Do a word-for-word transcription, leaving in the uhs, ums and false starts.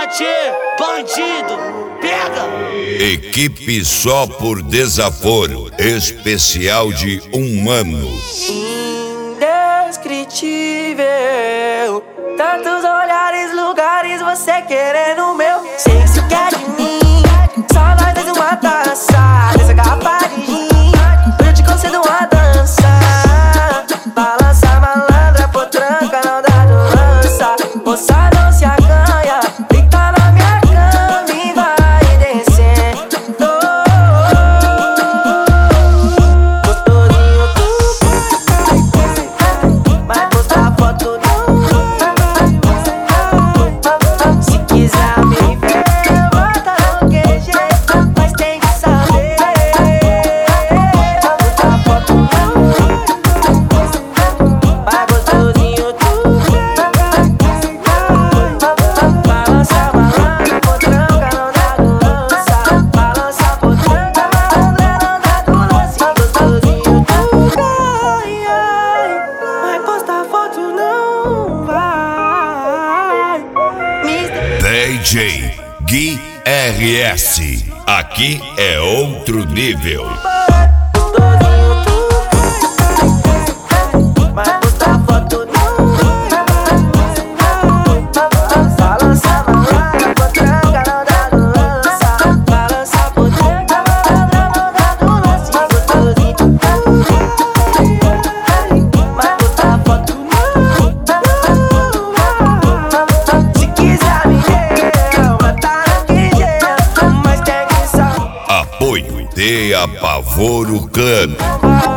Pinote, bandido, pega! Equipe só por desaforo, especial de um ano. Indescritível, tantos olhares, lugares, você querendo o meu. Sei que você quer de mim, só nós dois uma taça dessa garrafa de gin. Eu te concedo uma dança, balança malandra, potranca, não dá doança. Moça não se acanha, deita na minha cama e vai descendo. Gostosinho tu, vai postar foto não. Se quiser me ver, bota no Q G, mas tem que saber. Vai postar foto não. Vai gostosinho tu, balança malandra, potranca, não dá doança. Balança potranca, malandra, não dá doança. Gostosinho tu, ai, ai, vai postar foto não, vai. Mister D J Gui R S. Aqui é outro nível. Gostosinho tu, vai postar foto não. Balança malandra, potranca, não dá doança. Balança potranca, malandra, não dá doança. Gostosinho tu, vai postar foto não. Se quiser me ver, matar no Q G, mas tem que saber. Apoio de Apavoro Clan. Vai